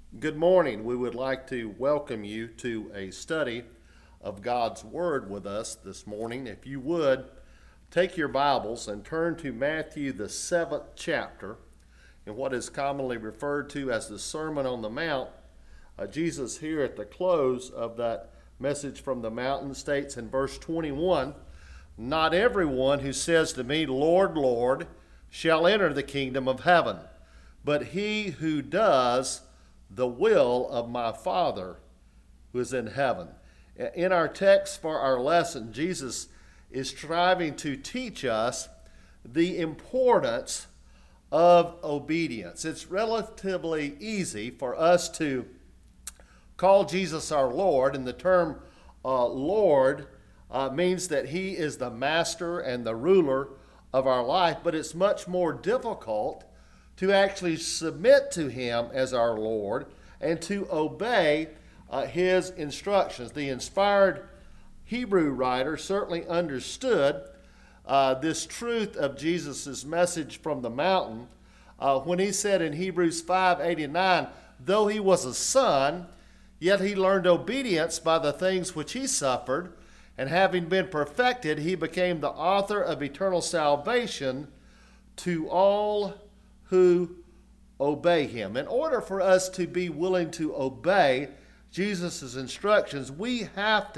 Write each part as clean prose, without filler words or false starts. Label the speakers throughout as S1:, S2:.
S1: Good morning. We would like to welcome you to a study of God's Word with us this morning. If you would, take your Bibles and turn to Matthew, the 7th chapter, in what is commonly referred to as the Sermon on the Mount. Jesus here at the close of that message from the mountain states in verse 21, "Not everyone who says to me, 'Lord, Lord,' shall enter the kingdom of heaven, but he who does the will of my Father who is in heaven." In our text for our lesson, Jesus is striving to teach us the importance of obedience. It's relatively easy for us to call Jesus our Lord, and the term Lord means that he is the master and the ruler of our life, but it's much more difficult to actually submit to him as our Lord and to obey his instructions. The inspired Hebrew writer certainly understood this truth of Jesus' message from the mountain when he said in Hebrews 5:89, "Though he was a son, yet he learned obedience by the things which he suffered, and having been perfected, he became the author of eternal salvation to all who obey him." In order for us to be willing to obey Jesus' instructions, we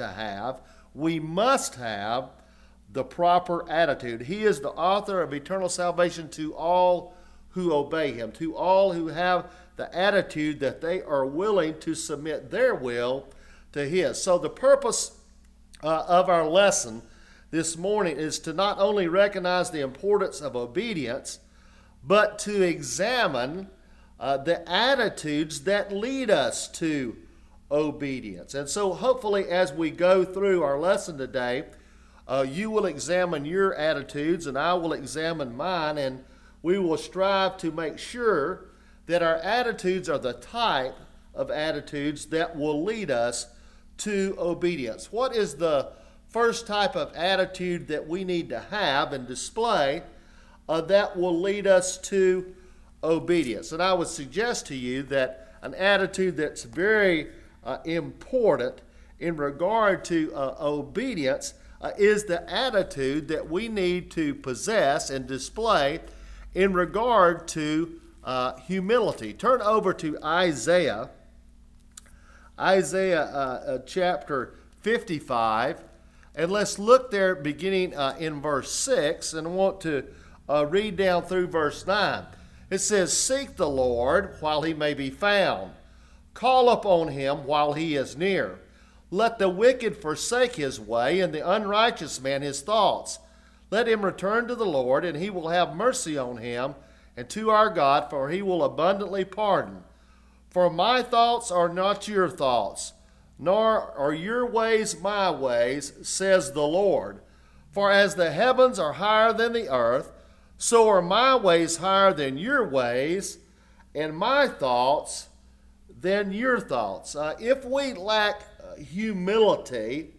S1: must have the proper attitude. He is the author of eternal salvation to all who obey him, to all who have the attitude that they are willing to submit their will to his. So the purpose of our lesson this morning is to not only recognize the importance of obedience, but to examine the attitudes that lead us to obedience. And so hopefully as we go through our lesson today, you will examine your attitudes and I will examine mine, and we will strive to make sure that our attitudes are the type of attitudes that will lead us to obedience. What is the first type of attitude that we need to have and display that will lead us to obedience? And I would suggest to you that an attitude that's very important in regard to obedience is the attitude that we need to possess and display in regard to humility. Turn over to Isaiah chapter 55, and let's look there beginning in verse 6, and I want to read down through verse 9. It says, "Seek the Lord while he may be found. Call upon him while he is near. Let the wicked forsake his way, and the unrighteous man his thoughts. Let him return to the Lord, and he will have mercy on him, and to our God, for he will abundantly pardon. For my thoughts are not your thoughts, nor are your ways my ways, says the Lord. For as the heavens are higher than the earth, so are my ways higher than your ways, and my thoughts than your thoughts." If we lack humility,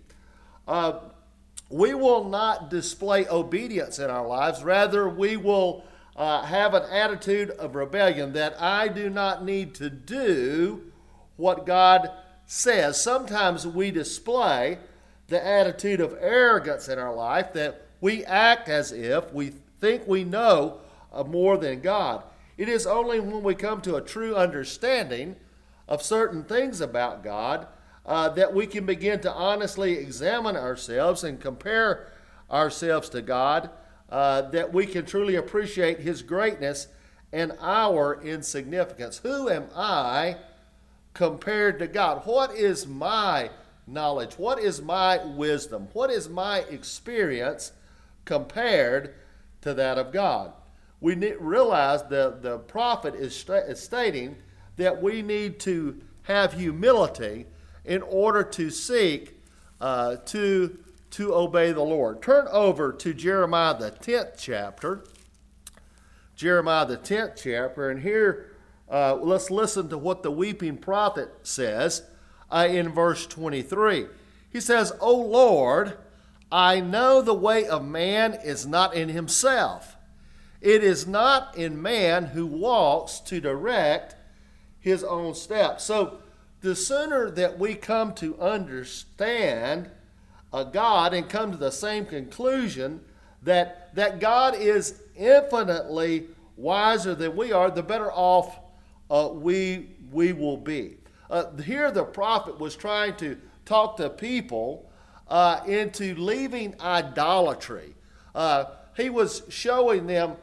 S1: we will not display obedience in our lives. Rather, we will have an attitude of rebellion, that I do not need to do what God says. Sometimes we display the attitude of arrogance in our life, that we act as if we think we know more than God. It is only when we come to a true understanding of certain things about God that we can begin to honestly examine ourselves and compare ourselves to God, that we can truly appreciate his greatness and our insignificance. Who am I compared to God? What is my knowledge? What is my wisdom? What is my experience compared to that of God? We realize the prophet is stating that we need to have humility in order to seek to obey the Lord. Turn over to Jeremiah the 10th chapter. Jeremiah the 10th chapter, and here let's listen to what the weeping prophet says in verse 23. He says, "O Lord, I know the way of man is not in himself. It is not in man who walks to direct his own steps. So the sooner that we come to understand God and come to the same conclusion that God is infinitely wiser than we are, the better off we will be. Here the prophet was trying to talk to people into leaving idolatry. He was showing them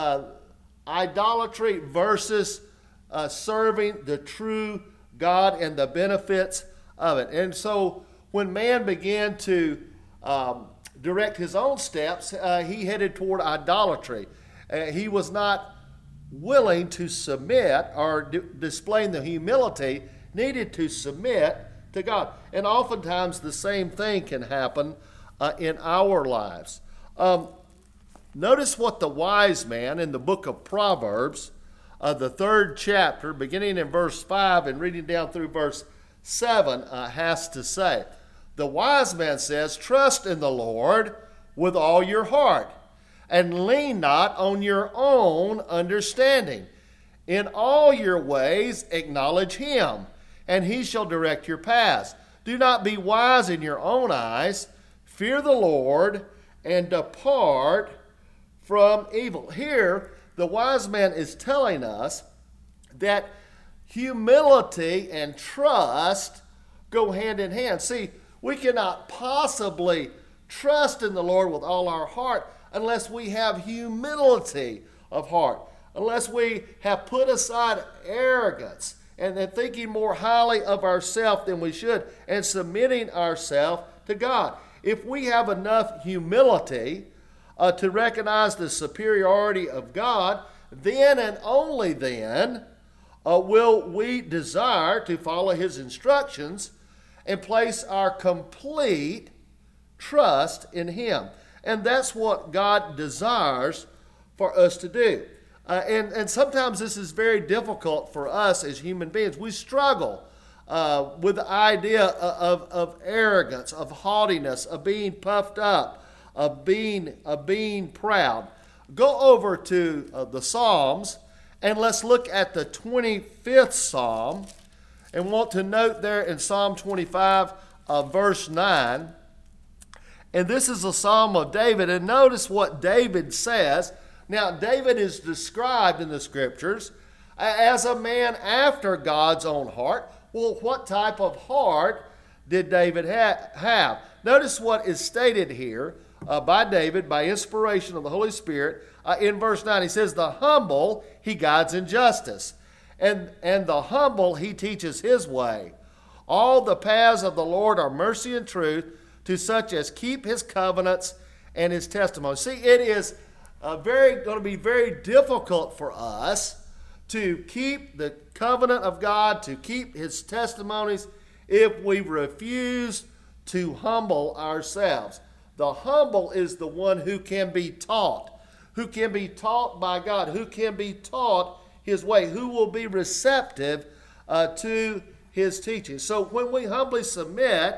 S1: idolatry versus serving the true God and the benefits of it. And so when man began to direct his own steps, he headed toward idolatry. He was not willing to submit or displaying the humility needed to submit to God. And oftentimes the same thing can happen in our lives. Notice what the wise man in the book of Proverbs, the 3rd chapter, beginning in verse 5 and reading down through verse 7, has to say. The wise man says, "Trust in the Lord with all your heart, and lean not on your own understanding. In all your ways acknowledge him, and he shall direct your paths. Do not be wise in your own eyes. Fear the Lord, and depart from evil." Here, the wise man is telling us that humility and trust go hand in hand. See, we cannot possibly trust in the Lord with all our heart unless we have humility of heart, unless we have put aside arrogance and then thinking more highly of ourselves than we should and submitting ourselves to God. If we have enough humility to recognize the superiority of God, then and only then will we desire to follow his instructions and place our complete trust in him. And that's what God desires for us to do. And sometimes this is very difficult for us as human beings. We struggle with the idea of arrogance, of haughtiness, of being puffed up, of being proud. Go over to the Psalms and let's look at the 25th Psalm. And want to note there in Psalm 25, verse 9. And this is a Psalm of David. And notice what David says. Now, David is described in the Scriptures as a man after God's own heart. Well, what type of heart did David have? Notice what is stated here by David by inspiration of the Holy Spirit. In verse 9, he says, "The humble he guides in justice, and the humble he teaches his way. All the paths of the Lord are mercy and truth to such as keep his covenants and his testimonies." See, it is going to be very difficult for us to keep the covenant of God, to keep his testimonies, if we refuse to humble ourselves. The humble is the one who can be taught by God, who can be taught his way, who will be receptive to his teaching. So when we humbly submit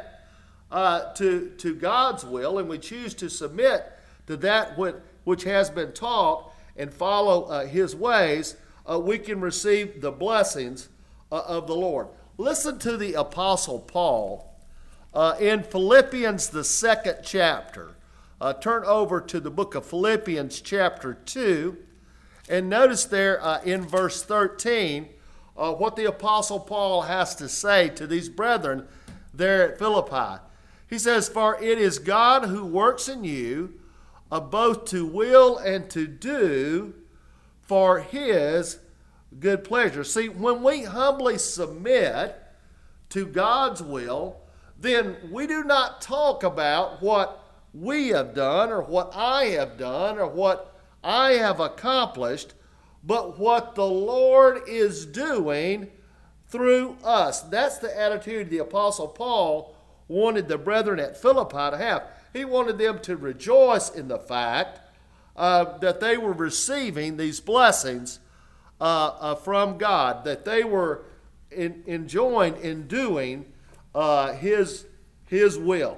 S1: to God's will and we choose to submit to that which has been taught and follow his ways, we can receive the blessings of the Lord. Listen to the Apostle Paul in Philippians, the 2nd chapter. Turn over to the book of Philippians chapter 2. And notice there in verse 13 what the Apostle Paul has to say to these brethren there at Philippi. He says, "For it is God who works in you both to will and to do for his good pleasure." See, when we humbly submit to God's will, then we do not talk about what we have done or what I have done or what I have accomplished, but what the Lord is doing through us. That's the attitude the Apostle Paul wanted the brethren at Philippi to have. He wanted them to rejoice in the fact that they were receiving these blessings from God, that they were enjoying in doing His will.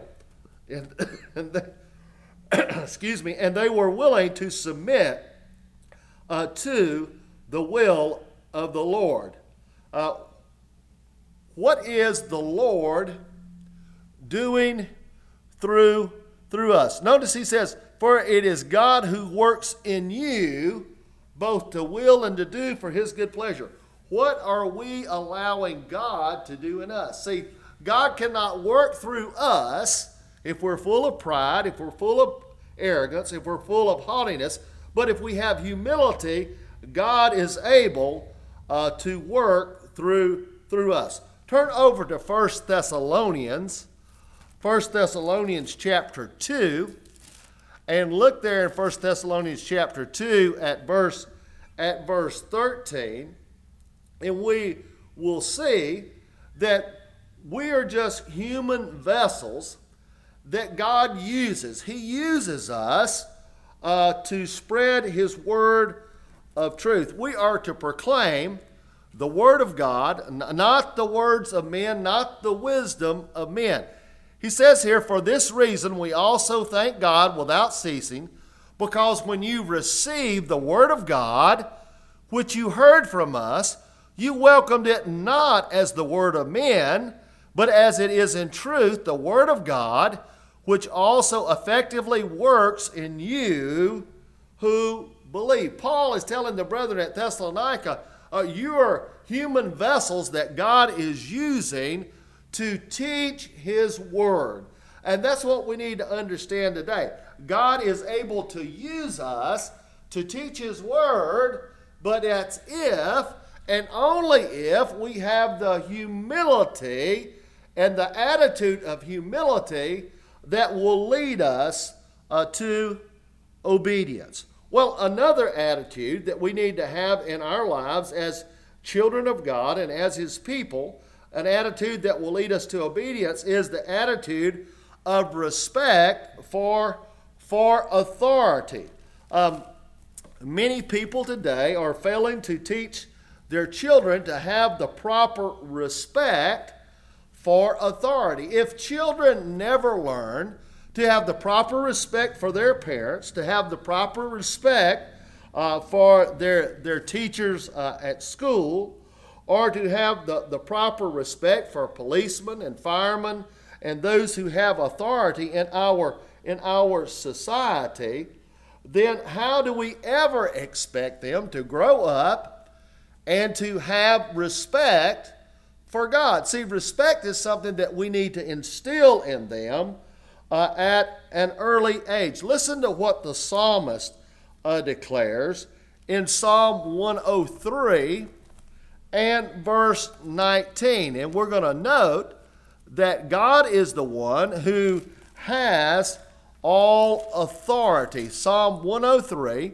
S1: Excuse me, and they were willing to submit to the will of the Lord. what is the Lord doing through us? Notice he says, for it is God who works in you both to will and to do for his good pleasure. What are we allowing God to do in us? See, God cannot work through us if we're full of pride, if we're full of arrogance, if we're full of haughtiness. But if we have humility, God is able to work through us. Turn over to 1 Thessalonians chapter 2, and look there in 1 Thessalonians chapter 2 at verse 13, and we will see that we are just human vessels that God uses. He uses us to spread his word of truth. We are to proclaim the word of God, not the words of men, not the wisdom of men. He says here, for this reason we also thank God without ceasing, because when you received the word of God, which you heard from us, you welcomed it not as the word of men, but as it is in truth the word of God, which also effectively works in you who believe. Paul is telling the brethren at Thessalonica, you are human vessels that God is using to teach his word. And that's what we need to understand today. God is able to use us to teach his word, but that's if and only if we have the humility and the attitude of humility that will lead us to obedience. Well, another attitude that we need to have in our lives as children of God and as his people, an attitude that will lead us to obedience, is the attitude of respect for authority. Many people today are failing to teach their children to have the proper respect for authority. If children never learn to have the proper respect for their parents, to have the proper respect for their teachers at school, or to have the proper respect for policemen and firemen and those who have authority in our society, then how do we ever expect them to grow up and to have respect for God? See, respect is something that we need to instill in them at an early age. Listen to what the psalmist declares in Psalm 103 and verse 19. And we're going to note that God is the one who has all authority. Psalm 103,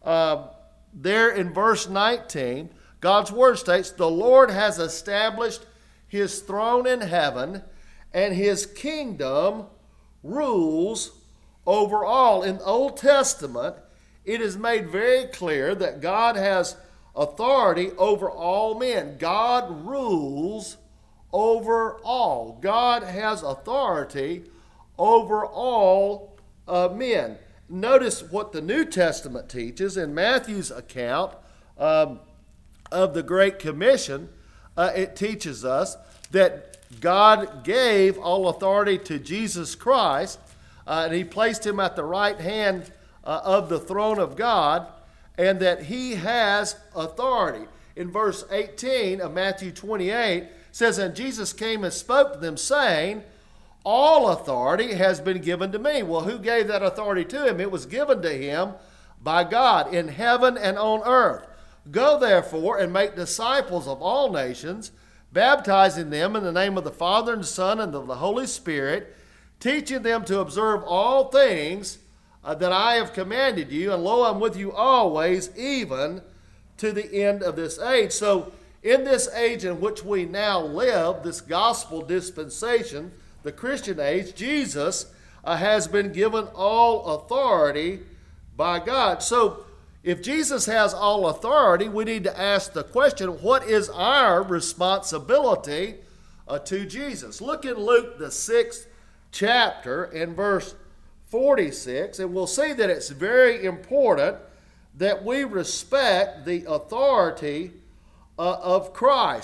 S1: there in verse 19, God's word states, the Lord has established his throne in heaven, and his kingdom rules over all. In the Old Testament, it is made very clear that God has authority over all men. God rules over all. God has authority over all men. Notice what the New Testament teaches in Matthew's account of the Great Commission. It teaches us that God gave all authority to Jesus Christ, and he placed him at the right hand of the throne of God, and that he has authority. In verse 18 of Matthew 28, says, and Jesus came and spoke to them, saying, all authority has been given to me. Well, who gave that authority to him? It was given to him by God in heaven and on earth. Go therefore and make disciples of all nations, baptizing them in the name of the Father and the Son and of the Holy Spirit, teaching them to observe all things that I have commanded you. And lo, I'm with you always, even to the end of this age. So in this age in which we now live, this gospel dispensation, the Christian age, Jesus has been given all authority by God. So if Jesus has all authority, we need to ask the question, what is our responsibility to Jesus? Look in Luke, the 6th chapter, in verse 46, and we'll see that it's very important that we respect the authority of Christ.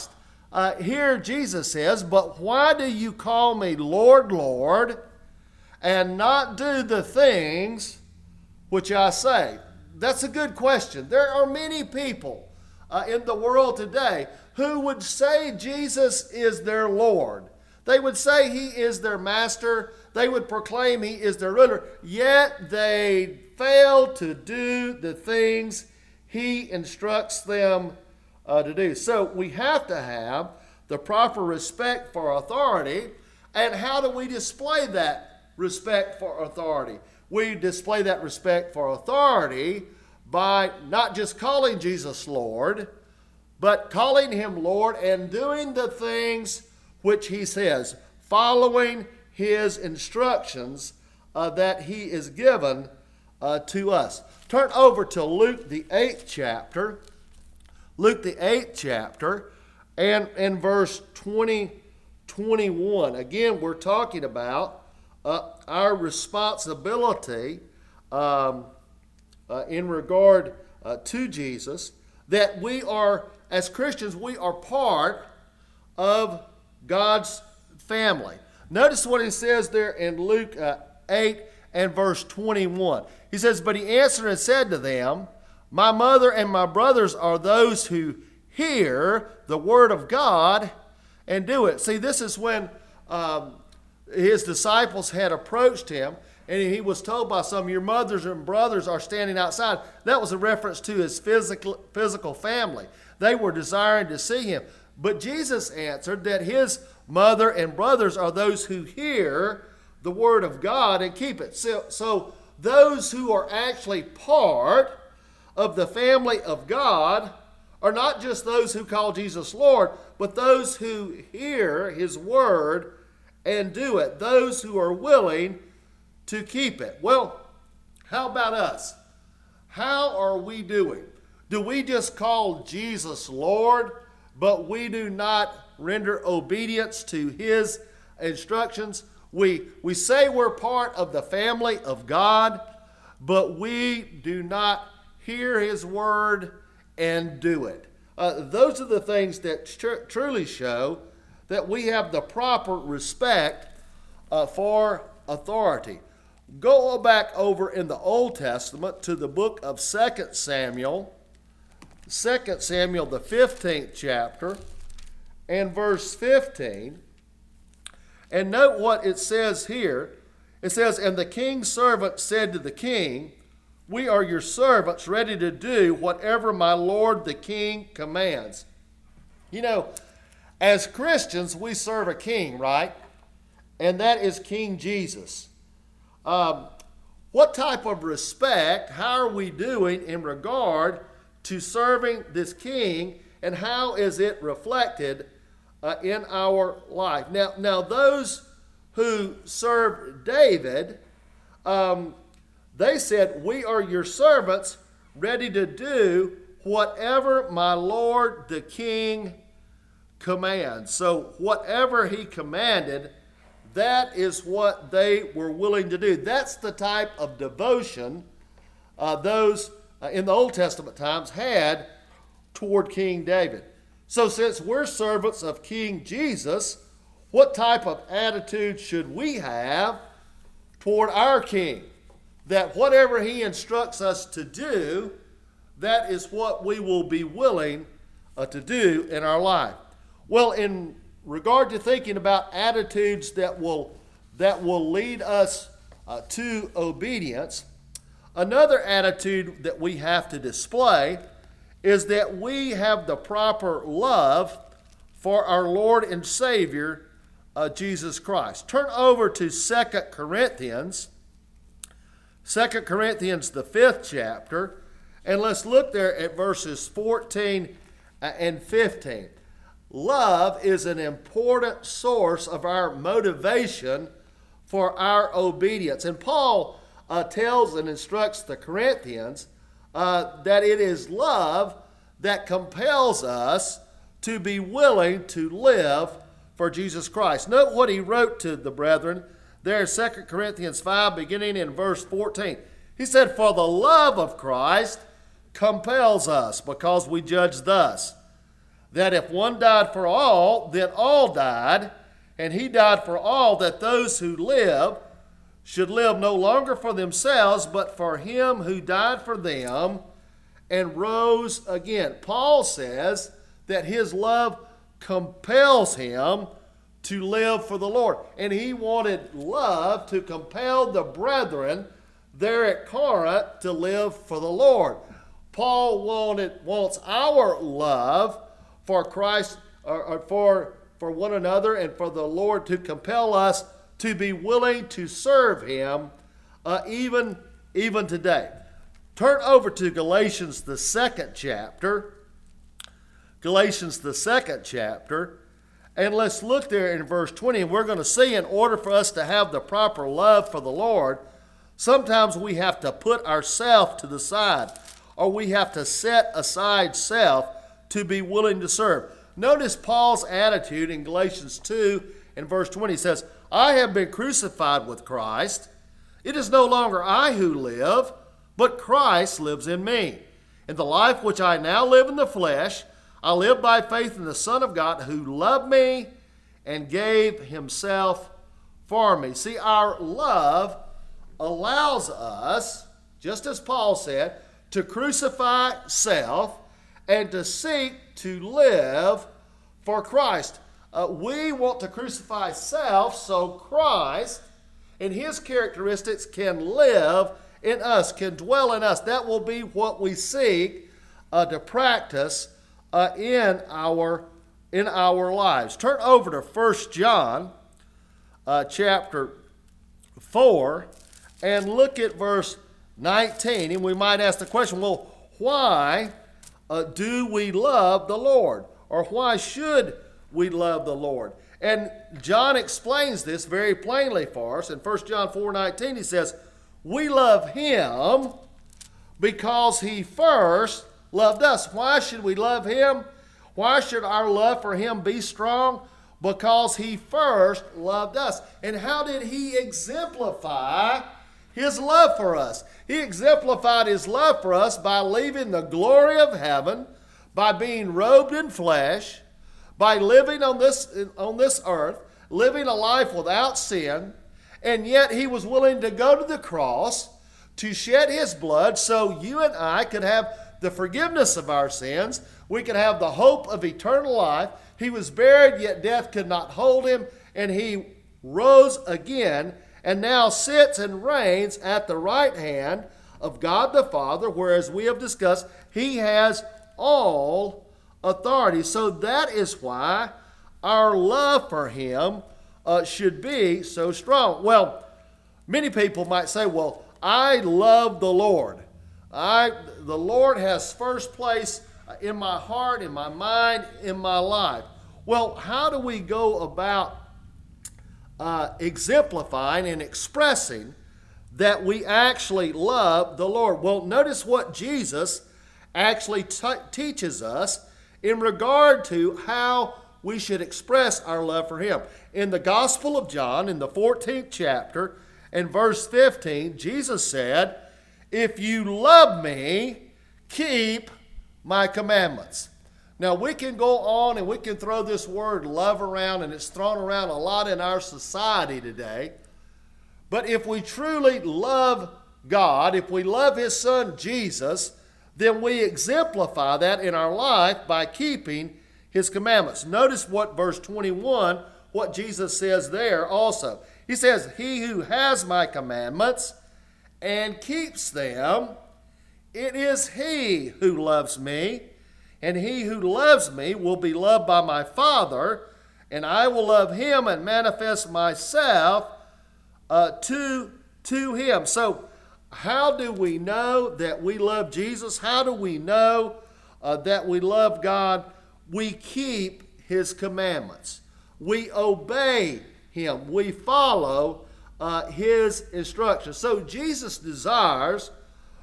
S1: here Jesus says, "But why do you call me Lord, Lord, and not do the things which I say?" That's a good question. There are many people in the world today who would say Jesus is their Lord. They would say he is their master. They would proclaim he is their ruler. Yet they fail to do the things he instructs them to do. So we have to have the proper respect for authority. And how do we display that respect for authority? We display that respect for authority by not just calling Jesus Lord, but calling him Lord and doing the things which he says, following his instructions that he is given to us. Turn over to Luke the 8th chapter. Luke the 8th chapter and in verse 21. Again, we're talking about our responsibility in regard to Jesus, that we are, as Christians, we are part of God's family. Notice what he says there in Luke 8 and verse 21. He says, "But he answered and said to them, My mother and my brothers are those who hear the word of God and do it." See, this is when his disciples had approached him, and he was told by some, "Your mothers and brothers are standing outside." That was a reference to his physical family. They were desiring to see him. But Jesus answered that his mother and brothers are those who hear the word of God and keep it. So those who are actually part of the family of God are not just those who call Jesus Lord, but those who hear his word and do it, those who are willing to keep it. Well, how about us? How are we doing? Do we just call Jesus Lord, but we do not render obedience to his instructions? We say we're part of the family of God, but we do not hear his word and do it. Those are the things that truly show that we have the proper respect for authority. Go back over in the Old Testament to the book of 2 Samuel. 2 Samuel, the 15th chapter, and verse 15. And note what it says here. It says, "And the king's servant said to the king, We are your servants, ready to do whatever my lord the king commands." You know, as Christians, we serve a king, right? And that is King Jesus. What type of respect, how are we doing in regard to serving this king, and how is it reflected in our life? Now those who served David, they said, "We are your servants, ready to do whatever my lord the king commands." So whatever he commanded, that is what they were willing to do. That's the type of devotion those in the Old Testament times had toward King David. So since we're servants of King Jesus, what type of attitude should we have toward our king? That whatever he instructs us to do, that is what we will be willing to do in our life. Well, in regard to thinking about attitudes that will lead us to obedience, another attitude that we have to display is that we have the proper love for our Lord and Savior, Jesus Christ. Turn over to 2 Corinthians, the 5th chapter, and let's look there at verses 14 and 15. Love is an important source of our motivation for our obedience. And Paul tells and instructs the Corinthians that it is love that compels us to be willing to live for Jesus Christ. Note what he wrote to the brethren there in 2 Corinthians 5, beginning in verse 14. He said, "For the love of Christ compels us, because we judge thus, that if one died for all, then all died, and he died for all, that those who live should live no longer for themselves, but for him who died for them and rose again. Paul says that his love compels him to live for the Lord. And he wanted love to compel the brethren there at Corinth to live for the Lord. Paul wants our love for Christ, or for one another and for the Lord, to compel us to be willing to serve him even today. Turn over to Galatians, the second chapter. Galatians, the second chapter. And let's look there in verse 20. And we're going to see, in order for us to have the proper love for the Lord, sometimes we have to put ourselves to the side, or we have to set aside self to be willing to serve. Notice Paul's attitude in Galatians 2 and verse 20. He says, I have been crucified with Christ. It is no longer I who live, but Christ lives in me. In the life which I now live in the flesh, I live by faith in the Son of God who loved me and gave himself for me. See, our love allows us, just as Paul said, to crucify self and to seek to live for Christ. We want to crucify self so Christ and his characteristics can live in us, can dwell in us. That will be what we seek to practice in our lives. Turn over to 1 John chapter 4 and look at verse 19. And we might ask the question, well, why do we love the Lord? Or why should we love the Lord? And John explains this very plainly for us. In 1 John 4:19, he says, we love him because he first loved us. Why should we love him? Why should our love for him be strong? Because he first loved us. And how did he exemplify his love for us? He exemplified his love for us by leaving the glory of heaven, by being robed in flesh, by living on this earth, living a life without sin, and yet he was willing to go to the cross to shed his blood so you and I could have the forgiveness of our sins. We could have the hope of eternal life. He was buried, yet death could not hold him, and he rose again and now sits and reigns at the right hand of God the Father, where, as we have discussed, he has all authority. So that is why our love for him should be so strong. Well, many people might say, well, I love the Lord. The Lord has first place in my heart, in my mind, in my life. Well, how do we go about exemplifying and expressing that we actually love the Lord? Well, notice what Jesus actually teaches us in regard to how we should express our love for him. In the Gospel of John, in the 14th chapter, and verse 15, Jesus said, if you love me, keep my commandments. Now, we can go on and we can throw this word love around, and it's thrown around a lot in our society today. But if we truly love God, if we love his Son Jesus, then we exemplify that in our life by keeping his commandments. Notice what verse 21, what Jesus says there also. He says, he who has my commandments and keeps them, it is he who loves me, and he who loves me will be loved by my Father, and I will love him and manifest myself to him. So how do we know that we love Jesus? How do we know that we love God? We keep his commandments. We obey him. We follow his instructions. So Jesus desires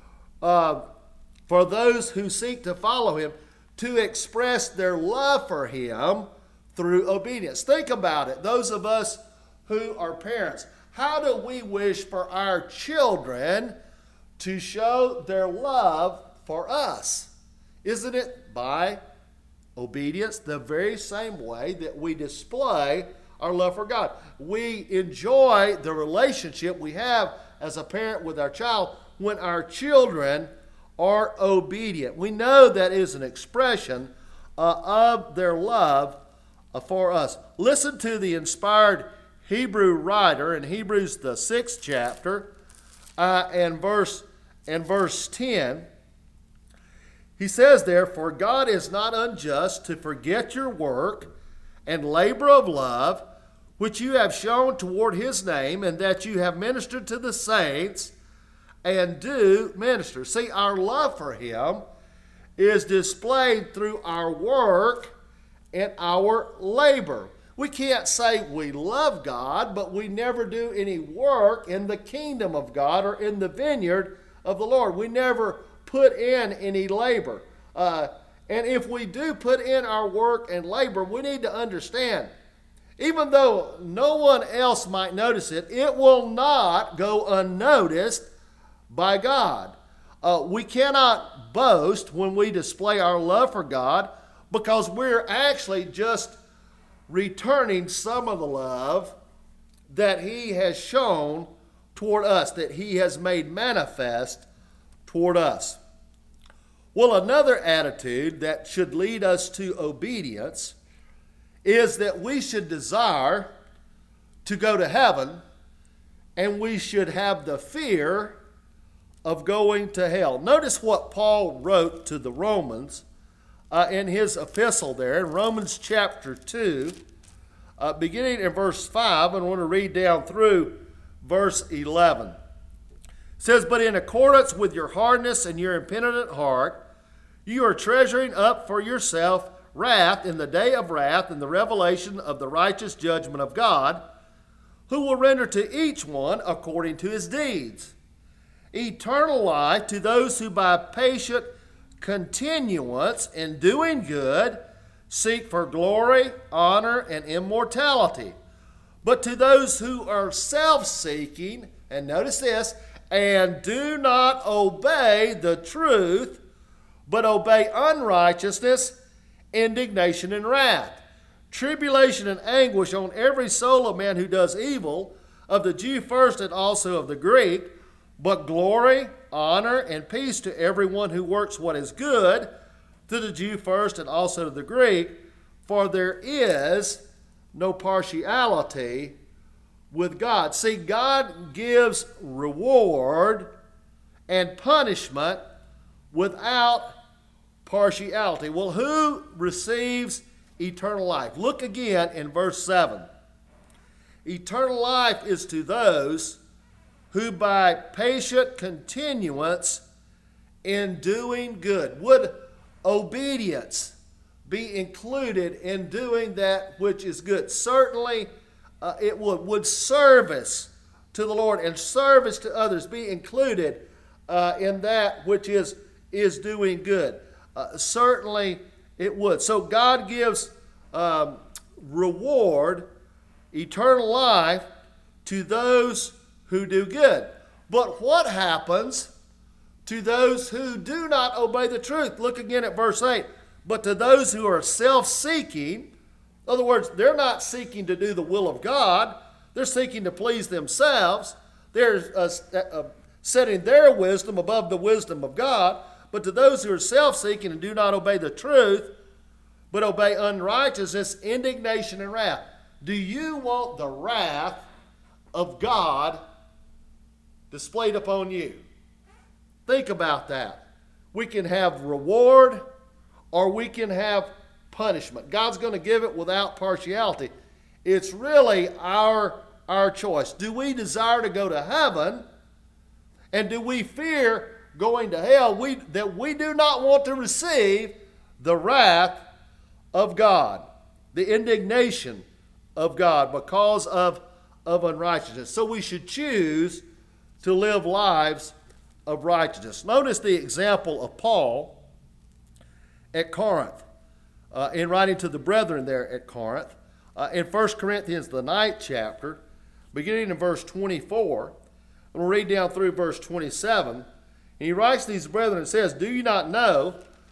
S1: for those who seek to follow him to express their love for him through obedience. Think about it. Those of us who are parents, how do we wish for our children to show their love for us? Isn't it by obedience the very same way that we display our love for God. We enjoy the relationship we have as a parent with our child when our children are obedient. We know that is an expression of their love for us. Listen to the inspired Hebrew writer in Hebrews the 6th chapter and verse 10. He says there, "For God is not unjust to forget your work and labor of love, which you have shown toward his name, and that you have ministered to the saints and do minister." See, our love for him is displayed through our work and our labor. We can't say we love God, but we never do any work in the kingdom of God or in the vineyard of the Lord. We never put in any labor. And if we do put in our work and labor, we need to understand, even though no one else might notice it, it will not go unnoticed by God. We cannot boast when we display our love for God, because we're actually just returning some of the love that he has shown toward us, that he has made manifest toward us. Well, another attitude that should lead us to obedience is that we should desire to go to heaven, and we should have the fear of going to hell. Notice what Paul wrote to the Romans in his epistle there in Romans chapter 2, beginning in verse 5, and I want to read down through verse 11. It says, "But in accordance with your hardness and your impenitent heart, you are treasuring up for yourself wrath in the day of wrath and the revelation of the righteous judgment of God, who will render to each one according to his deeds. Eternal life to those who by patient continuance in doing good seek for glory, honor, and immortality. But to those who are self-seeking," and notice this, "and do not obey the truth, but obey unrighteousness, indignation, and wrath, tribulation and anguish on every soul of man who does evil, of the Jew first and also of the Greek, but glory, honor, and peace to everyone who works what is good, to the Jew first and also to the Greek, for there is no partiality with God." See, God gives reward and punishment without partiality. Well, who receives eternal life? Look again in verse 7. Eternal life is to those who by patient continuance in doing good. Would obedience be included in doing that which is good? Certainly it would. Would service to the Lord and service to others be included in that which is doing good? Certainly it would. So God gives reward, eternal life, to those who do good. But what happens to those who do not obey the truth? Look again at verse 8. "But to those who are self-seeking," in other words, they're not seeking to do the will of God, they're seeking to please themselves, they're setting their wisdom above the wisdom of God. But to those who are self-seeking and do not obey the truth, but obey unrighteousness, indignation, and wrath. Do you want the wrath of God displayed upon you? Think about that. We can have reward or we can have punishment. God's going to give it without partiality. It's really our choice. Do we desire to go to heaven, and do we fear going to hell, that we do not want to receive the wrath of God, the indignation of God because of unrighteousness? So we should choose to live lives of righteousness. Notice the example of Paul at Corinth, in writing to the brethren there at Corinth, in 1 Corinthians, the 9th chapter, beginning in verse 24, and we'll read down through verse 27. And he writes these brethren and says, "Do you not know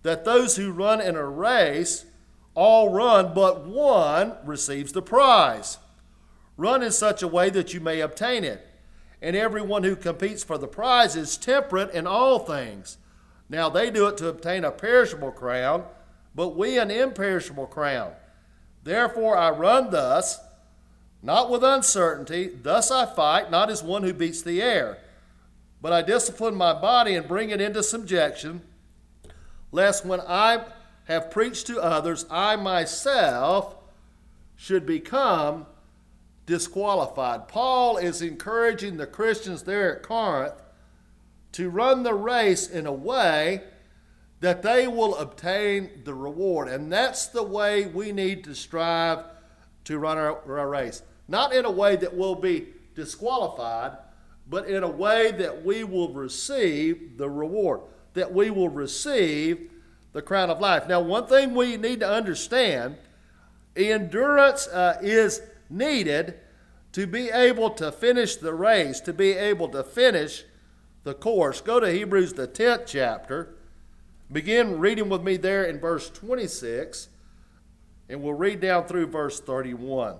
S1: that those who run in a race all run, but one receives the prize. Run in such a way that you may obtain it. And everyone who competes for the prize is temperate in all things. Now they do it to obtain a perishable crown, but we an imperishable crown. Therefore I run thus, not with uncertainty. Thus I fight, not as one who beats the air. But I discipline my body and bring it into subjection, lest when I have preached to others, I myself should become disqualified. Paul is encouraging the Christians there at Corinth to run the race in a way that they will obtain the reward. And that's the way we need to strive to run our race. Not in a way that we'll be disqualified, but in a way that we will receive the reward, that we will receive the crown of life. Now, one thing we need to understand, endurance is needed to be able to finish the race, to be able to finish the course. Go to Hebrews, the 10th chapter. Begin reading with me there in verse 26, and we'll read down through verse 31.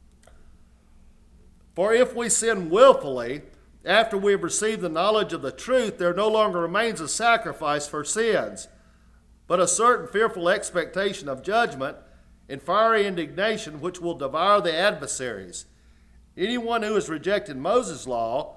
S1: For if we sin willfully, after we have received the knowledge of the truth, there no longer remains a sacrifice for sins, but a certain fearful expectation of judgment and fiery indignation which will devour the adversaries. Anyone who has rejected Moses' law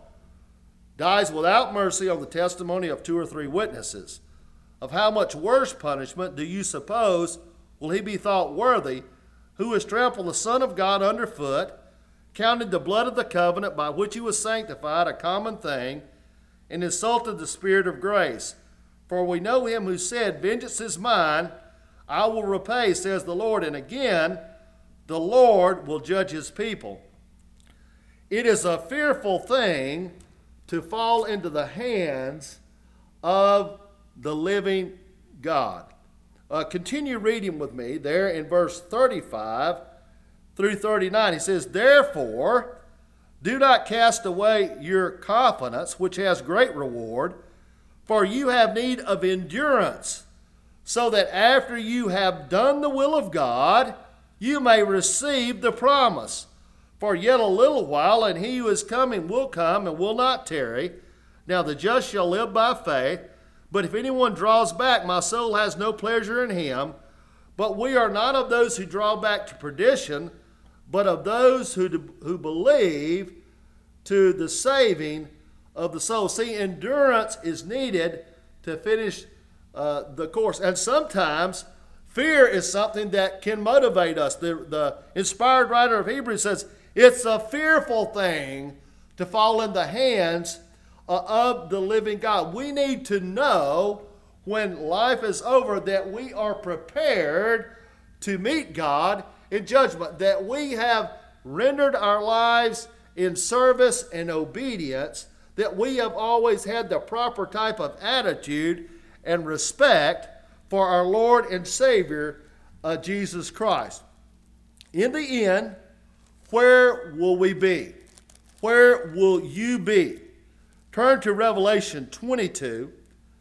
S1: dies without mercy on the testimony of 2 or 3 witnesses. Of how much worse punishment do you suppose will he be thought worthy, who has trampled the Son of God underfoot, counted the blood of the covenant by which he was sanctified a common thing, and insulted the Spirit of grace? For we know him who said, Vengeance is mine, I will repay, says the Lord. And again, the Lord will judge his people. It is a fearful thing to fall into the hands of the living God. Continue reading with me there in verse 35 through 39. He says, Therefore, do not cast away your confidence, which has great reward, for you have need of endurance, so that after you have done the will of God, you may receive the promise. For yet a little while, and he who is coming will come and will not tarry. Now the just shall live by faith. But if anyone draws back, my soul has no pleasure in him. But we are not of those who draw back to perdition, but of those who believe to the saving of the soul. See, endurance is needed to finish the course. And sometimes fear is something that can motivate us. The inspired writer of Hebrews says, it's a fearful thing to fall in the hands of the living God. We need to know when life is over that we are prepared to meet God in judgment, that we have rendered our lives in service and obedience, that we have always had the proper type of attitude and respect for our Lord and Savior, Jesus Christ. In the end, where will we be? Where will you be? Turn to Revelation 22.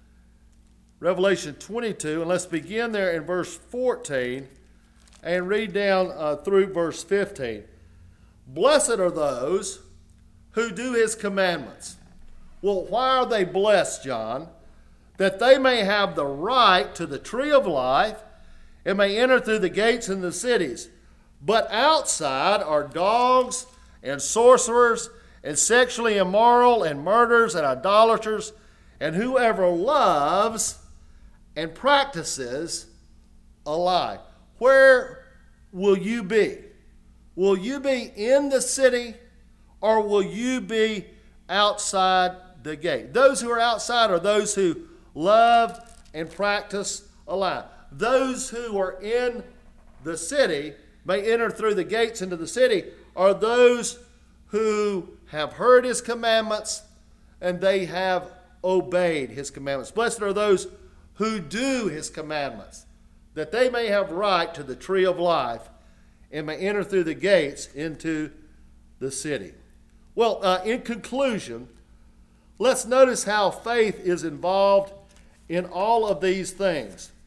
S1: Revelation 22, and let's begin there in verse 14 and read down through verse 15. Blessed are those who do his commandments. Well, why are they blessed, John? That they may have the right to the tree of life and may enter through the gates in the cities. But outside are dogs and sorcerers and sexually immoral and murderers and idolaters and whoever loves and practices a lie. Where will you be? Will you be in the city or will you be outside the gate? Those who are outside are those who love and practice a lie. Those who are in the city may enter through the gates into the city are those who have heard his commandments and they have obeyed his commandments. Blessed are those who do his commandments, that they may have right to the tree of life and may enter through the gates into the city. Well, in conclusion, let's notice how faith is involved in all of these things.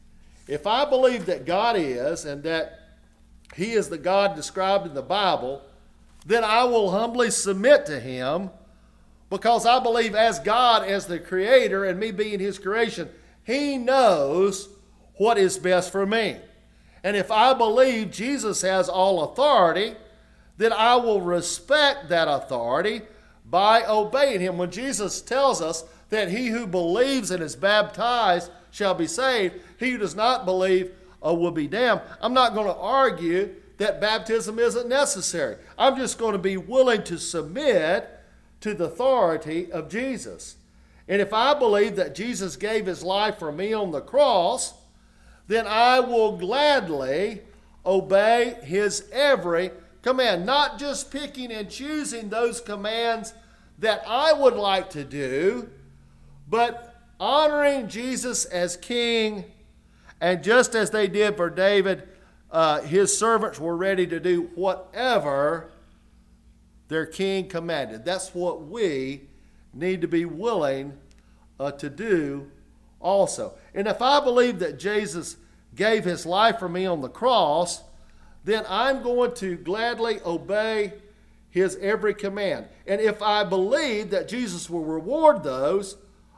S1: If I believe that God is and that He is the God described in the Bible, then I will humbly submit to Him, because I believe as God, as the Creator, and me being His creation, He knows what is best for me. And if I believe Jesus has all authority, then I will respect that authority by obeying Him. When Jesus tells us that he who believes and is baptized shall be saved, he who does not believe will be damned, I'm not going to argue that baptism isn't necessary. I'm just going to be willing to submit to the authority of Jesus. And if I believe that Jesus gave His life for me on the cross, then I will gladly obey His every command, not just picking and choosing those commands that I would like to do, but honoring Jesus as King. And just as they did for David, his servants were ready to do whatever their king commanded. That's what we need to be willing to do also. And if I believe that Jesus gave His life for me on the cross, then I'm going to gladly obey His every command. And if I believe that Jesus will reward those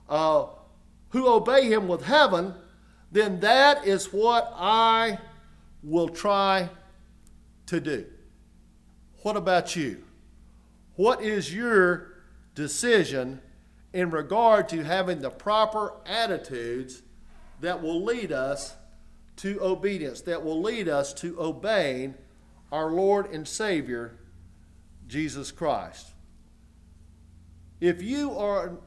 S1: who obey Him with heaven, then that is what I will try to do. What about you? What is your decision in regard to having the proper attitudes that will lead us to obedience, that will lead us to obeying our Lord and Savior, Jesus Christ? If you know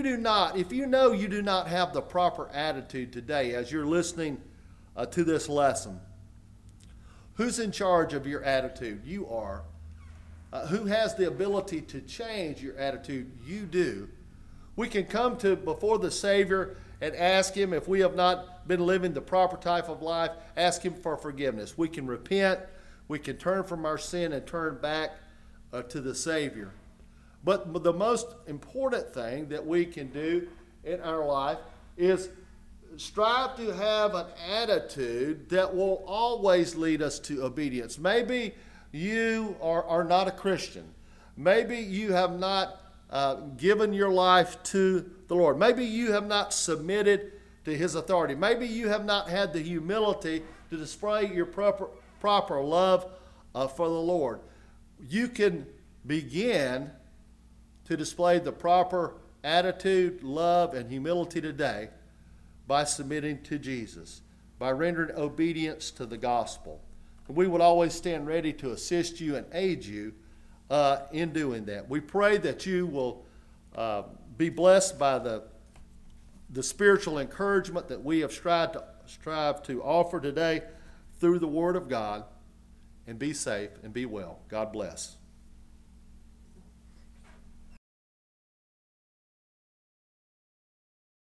S1: you do not have the proper attitude today as you're listening to this lesson, who's in charge of your attitude? You are. Who has the ability to change your attitude? You do. We can come to before the Savior and ask Him, if we have not been living the proper type of life, ask Him for forgiveness. We can repent. We can turn from our sin and turn back to the Savior. But the most important thing that we can do in our life is strive to have an attitude that will always lead us to obedience. Maybe you are not a Christian. Maybe you have not given your life to the Lord. Maybe you have not submitted to His authority. Maybe you have not had the humility to display your proper love for the Lord. You can begin to display the proper attitude, love, and humility today by submitting to Jesus, by rendering obedience to the gospel. And we would always stand ready to assist you and aid you in doing that. We pray that you will be blessed by the spiritual encouragement that we have strive to offer today through the Word of God, and be safe and be well. God bless.